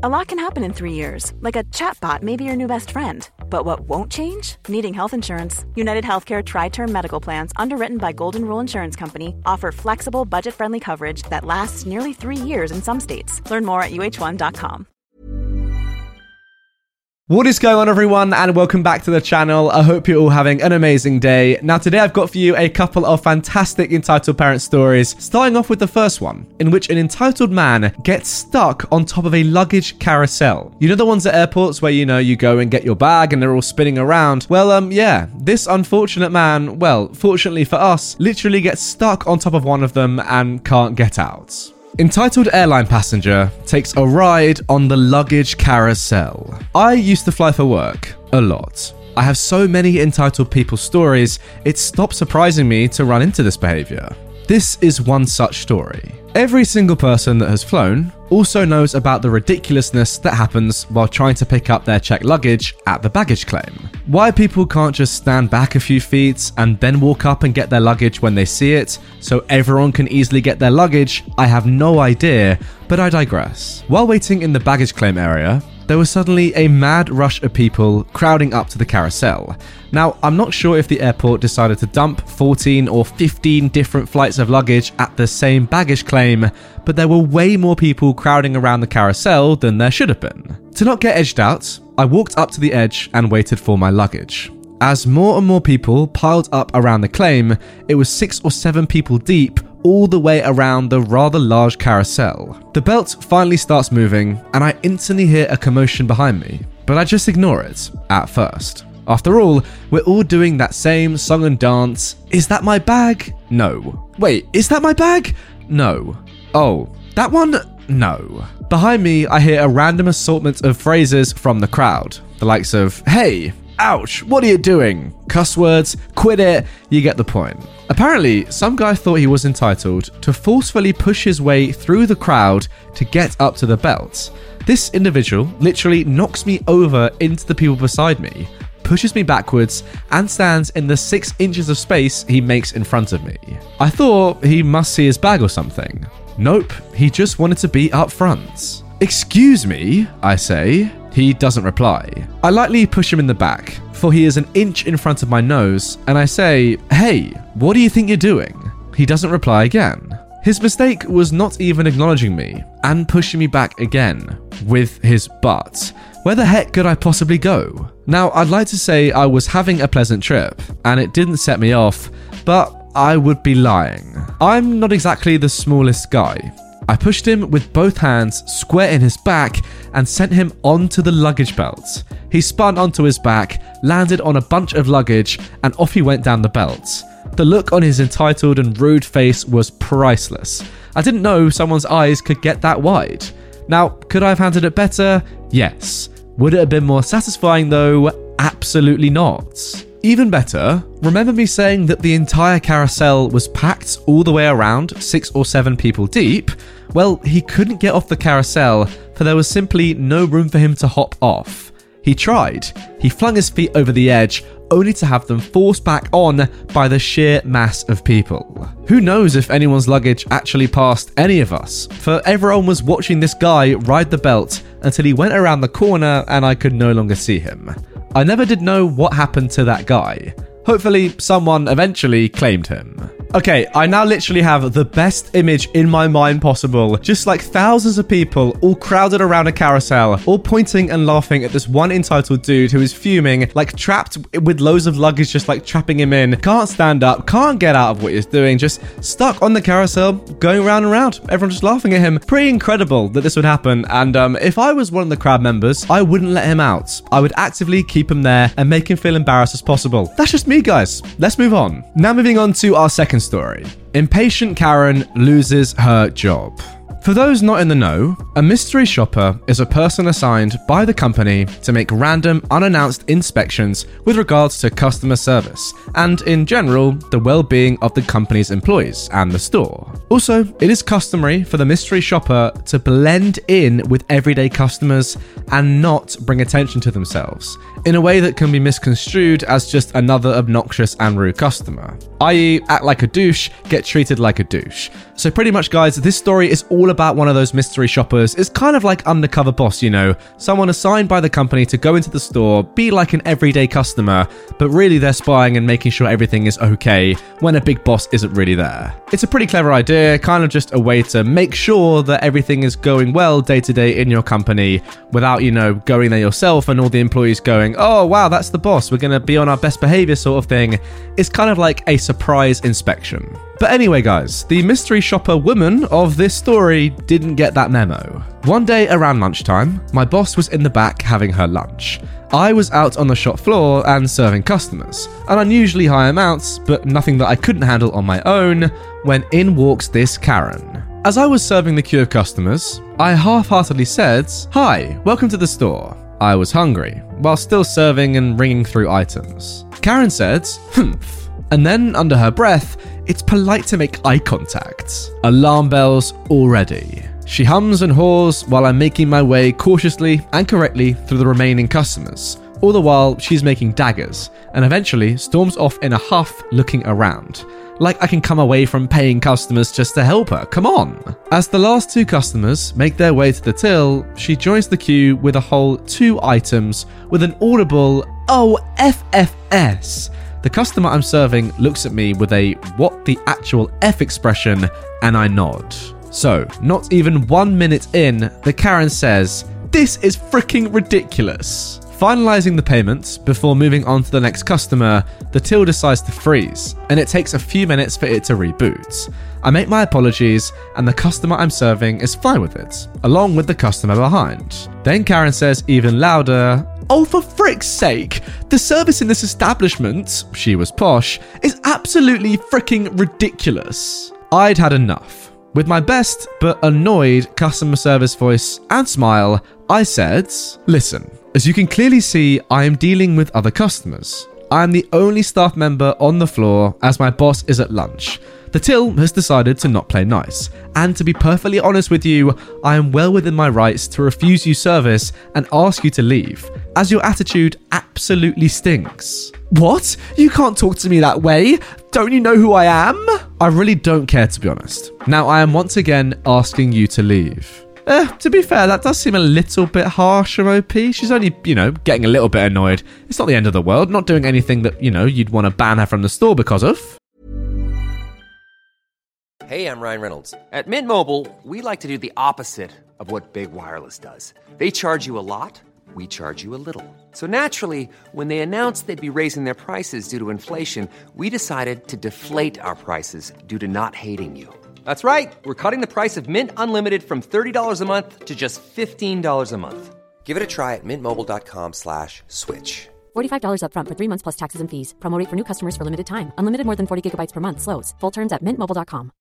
A lot can happen in 3 years, like a chatbot may be your new best friend. But what won't change? Needing health insurance. United Healthcare Tri-Term Medical Plans, underwritten by Golden Rule Insurance Company, offer flexible, budget-friendly coverage that lasts nearly 3 years in some states. Learn more at uh1.com. What is going on, everyone, and welcome back to the channel. I hope you're all having an amazing day. Now, today I've got for you a couple of fantastic entitled parent stories, starting off with the first one, in which an entitled man gets stuck on top of a luggage carousel. You know the ones at airports where, you go and get your bag and they're all spinning around? Well, yeah, this unfortunate man, well, fortunately for us, literally gets stuck on top of one of them and can't get out. Entitled airline passenger takes a ride on the luggage carousel. I used to fly for work a lot. I have so many entitled people stories, it stopped surprising me to run into this behavior. This is one such story. Every single person that has flown also knows about the ridiculousness that happens while trying to pick up their checked luggage at the baggage claim. Why people can't just stand back a few feet and then walk up and get their luggage when they see it, so everyone can easily get their luggage, I have no idea, but I digress. While waiting in the baggage claim area, there was suddenly a mad rush of people crowding up to the carousel. Now, I'm not sure if the airport decided to dump 14 or 15 different flights of luggage at the same baggage claim, but there were way more people crowding around the carousel than there should have been. To not get edged out, I walked up to the edge and waited for my luggage. As more and more people piled up around the claim, it was 6 or 7 people deep all the way around the rather large carousel. The belt finally starts moving, and I instantly hear a commotion behind me, but I just ignore it at first. After all, we're all doing that same song and dance. Is that my bag? No. Wait, is that my bag? No. Oh, that one? No. Behind me, I hear a random assortment of phrases from the crowd. The likes of, hey, ouch, what are you doing? Cuss words, quit it, you get the point. Apparently, some guy thought he was entitled to forcefully push his way through the crowd to get up to the belt. This individual literally knocks me over into the people beside me, pushes me backwards, and stands in the 6 inches of space he makes in front of me. I thought he must see his bag or something. Nope, he just wanted to be up front. Excuse me, I say. He doesn't reply. I lightly push him in the back, for he is an inch in front of my nose, and I say, hey, what do you think you're doing? He doesn't reply again. His mistake was not even acknowledging me, and pushing me back again, with his butt. Where the heck could I possibly go? Now, I'd like to say I was having a pleasant trip, and it didn't set me off, but I would be lying. I'm not exactly the smallest guy. I pushed him with both hands square in his back and sent him onto the luggage belt. He spun onto his back, landed on a bunch of luggage, and off he went down the belt. The look on his entitled and rude face was priceless. I didn't know someone's eyes could get that wide. Now, could I have handled it better? Yes. Would it have been more satisfying though? Absolutely not. Even better, remember me saying that the entire carousel was packed all the way around, 6 or 7 people deep? Well, he couldn't get off the carousel, for there was simply no room for him to hop off. He tried. He flung his feet over the edge, only to have them forced back on by the sheer mass of people. Who knows if anyone's luggage actually passed any of us, for everyone was watching this guy ride the belt until he went around the corner and I could no longer see him. I never did know what happened to that guy. Hopefully, someone eventually claimed him. Okay, I now literally have the best image in my mind possible. Just like thousands of people all crowded around a carousel, all pointing and laughing at this one entitled dude who is fuming, like trapped with loads of luggage just like trapping him in. Can't stand up, can't get out of what he's doing, just stuck on the carousel, going round and round. Everyone just laughing at him. Pretty incredible that this would happen. And if I was one of the crowd members, I wouldn't let him out. I would actively keep him there and make him feel embarrassed as possible. That's just me, guys. Let's move on. Now moving on to our second story. Impatient Karen loses her job. For those not in the know, a mystery shopper is a person assigned by the company to make random, unannounced inspections with regards to customer service and, in general, the well-being of the company's employees and the store. Also, it is customary for the mystery shopper to blend in with everyday customers and not bring attention to themselves, in a way that can be misconstrued as just another obnoxious and rude customer, i.e. act like a douche, get treated like a douche. So pretty much, guys, this story is all about one of those mystery shoppers is kind of like undercover boss, someone assigned by the company to go into the store, be like an everyday customer, but really they're spying and making sure everything is okay when a big boss isn't really there. It's a pretty clever idea, kind of just a way to make sure that everything is going well day to day in your company without, going there yourself and all the employees going, oh wow, that's the boss, we're going to be on our best behavior sort of thing. It's kind of like a surprise inspection. But anyway, guys, the mystery shopper woman of this story didn't get that memo. One day around lunchtime, my boss was in the back having her lunch. I was out on the shop floor and serving customers, an unusually high amount, but nothing that I couldn't handle on my own, when in walks this Karen. As I was serving the queue of customers, I half-heartedly said, "Hi, welcome to the store." I was hungry, while still serving and ringing through items. Karen said, "Humph," and then under her breath, "It's polite to make eye contact." Alarm bells already. She hums and haws while I'm making my way cautiously and correctly through the remaining customers. All the while, she's making daggers, and eventually storms off in a huff looking around. Like I can come away from paying customers just to help her, come on. As the last two customers make their way to the till, she joins the queue with a whole 2 items with an audible, "Oh, FFS." The customer I'm serving looks at me with a "what the actual F" expression, and I nod. So, not even 1 minute in, the Karen says, "This is freaking ridiculous." Finalizing the payment before moving on to the next customer, the till decides to freeze, and it takes a few minutes for it to reboot. I make my apologies, and the customer I'm serving is fine with it, along with the customer behind. Then Karen says even louder, "Oh, for frick's sake, the service in this establishment," she was posh, "is absolutely freaking ridiculous." I'd had enough. With my best but annoyed customer service voice and smile, I said, "Listen, as you can clearly see, I am dealing with other customers. I am the only staff member on the floor as my boss is at lunch. The till has decided to not play nice, and to be perfectly honest with you, I am well within my rights to refuse you service and ask you to leave, as your attitude absolutely stinks." "What? You can't talk to me that way. Don't you know who I am?" I really don't care, to be honest. Now I am once again asking you to leave. To be fair, that does seem a little bit harsh from OP. She's only, getting a little bit annoyed. It's not the end of the world, not doing anything that, you'd want to ban her from the store because of. Hey, I'm Ryan Reynolds. At Mint Mobile, we like to do the opposite of what Big Wireless does. They charge you a lot, we charge you a little. So naturally, when they announced they'd be raising their prices due to inflation, we decided to deflate our prices due to not hating you. That's right. We're cutting the price of Mint Unlimited from $30 a month to just $15 a month. Give it a try at mintmobile.com/switch. $45 up front for 3 months plus taxes and fees. Promo rate for new customers for limited time. Unlimited more than 40 gigabytes per month. Slows full terms at mintmobile.com.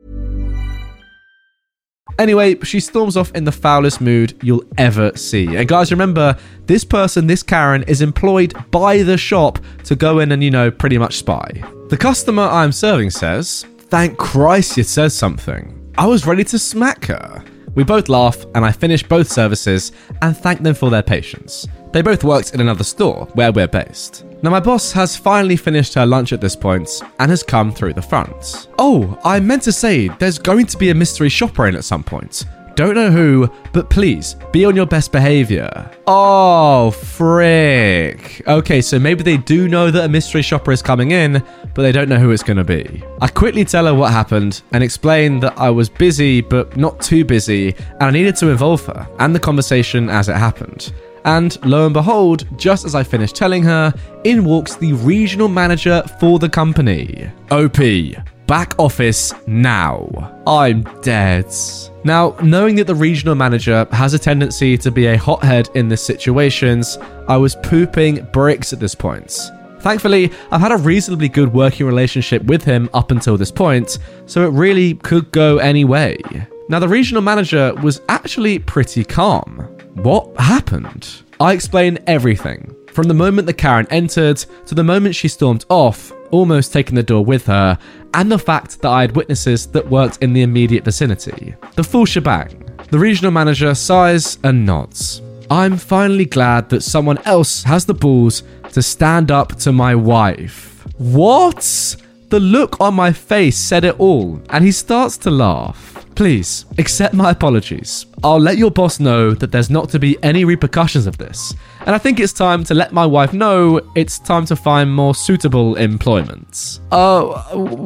Anyway, she storms off in the foulest mood you'll ever see. And guys, remember, this person, this Karen, is employed by the shop to go in and, pretty much spy. The customer I'm serving says, "Thank Christ you said something. I was ready to smack her." We both laugh, and I finish both services and thank them for their patience. They both worked in another store where we're based. Now my boss has finally finished her lunch at this point and has come through the front. "Oh, I meant to say, there's going to be a mystery shopper in at some point. Don't know who, but please, be on your best behavior." Oh, frick. Okay, so maybe they do know that a mystery shopper is coming in, but they don't know who it's going to be. I quickly tell her what happened and explain that I was busy, but not too busy, and I needed to involve her and the conversation as it happened. And lo and behold, just as I finished telling her, in walks the regional manager for the company. OP. Back office now. I'm dead. Now, knowing that the regional manager has a tendency to be a hothead in these situations, I was pooping bricks at this point. Thankfully, I've had a reasonably good working relationship with him up until this point, so it really could go any way. Now, the regional manager was actually pretty calm. What happened? I explained everything, from the moment that Karen entered to the moment she stormed off, almost taking the door with her, and the fact that I had witnesses that worked in the immediate vicinity. The full shebang. The regional manager sighs and nods. I'm finally glad that someone else has the balls to stand up to my wife. What? The look on my face said it all, and he starts to laugh. Please, accept my apologies. I'll let your boss know that there's not to be any repercussions of this. And I think it's time to let my wife know it's time to find more suitable employment. Oh,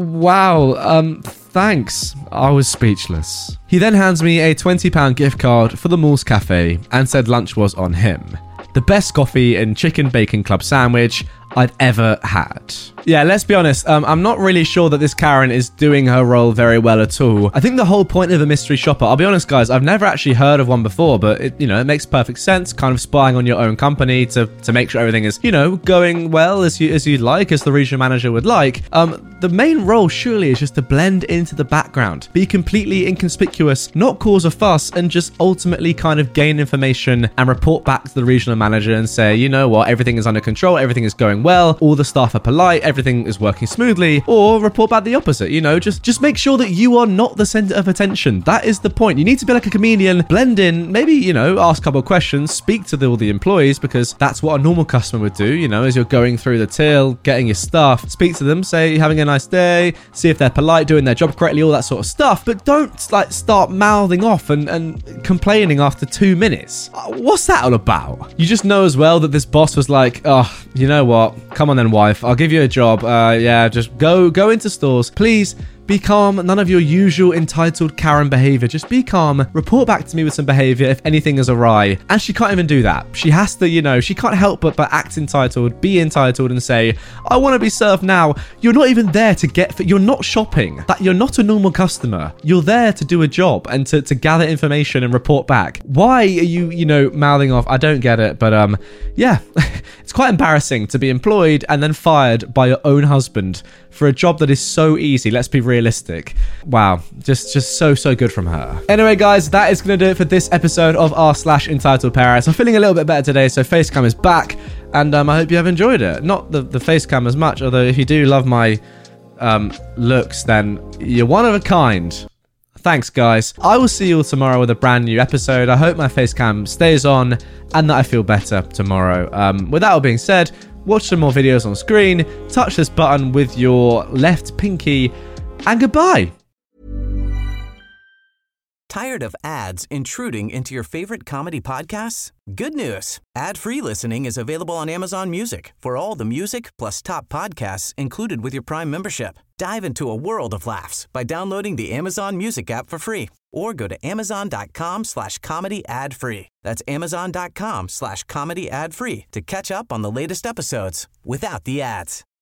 wow. Thanks. I was speechless. He then hands me a £20 gift card for the Moles Cafe and said lunch was on him. The best coffee and chicken bacon club sandwich I'd ever had. Yeah, let's be honest, I'm not really sure that this Karen is doing her role very well at all. I think the whole point of a mystery shopper, I'll be honest guys, I've never actually heard of one before, but it makes perfect sense, kind of spying on your own company to make sure everything is, going well as you'd like, as the regional manager would like. The main role surely is just to blend into the background, be completely inconspicuous, not cause a fuss, and just ultimately kind of gain information and report back to the regional manager and say, you know what, everything is under control, everything is going well, all the staff are polite, everything is working smoothly, or report back the opposite, just make sure that you are not the center of attention. That is the point. You need to be like a chameleon, blend in, maybe, ask a couple of questions, speak to all the employees, because that's what a normal customer would do, as you're going through the till, getting your stuff, speak to them, say you're having a nice day, see if they're polite, doing their job correctly, all that sort of stuff, but don't start mouthing off and complaining after 2 minutes. What's that all about? You just know as well that this boss was like, oh, you know what, come on then wife, I'll give you a job, just go into stores, please. Be calm, none of your usual entitled Karen behavior. Just be calm, report back to me with some behavior if anything is awry. And she can't even do that. She has to, she can't help but act entitled, be entitled and say, I want to be served now. You're not even there to you're not shopping. That you're not a normal customer. You're there to do a job and to gather information and report back. Why are you, mouthing off? I don't get it, but yeah, it's quite embarrassing to be employed and then fired by your own husband for a job that is so easy. Let's be realistic. Wow, just so good from her. Anyway, guys, that is going to do it for this episode of r/entitled parents. I'm feeling a little bit better today, so Facecam is back, and I hope you have enjoyed it. Not the Facecam as much, although if you do love my looks, then you're one of a kind. Thanks, guys. I will see you all tomorrow with a brand new episode. I hope my Facecam stays on and that I feel better tomorrow. With that all being said, watch some more videos on screen, touch this button with your left pinky, and goodbye. Tired of ads intruding into your favorite comedy podcasts? Good news. Ad-free listening is available on Amazon Music for all the music plus top podcasts included with your Prime membership. Dive into a world of laughs by downloading the Amazon Music app for free or go to amazon.com/comedy ad-free. That's amazon.com/comedy ad-free to catch up on the latest episodes without the ads.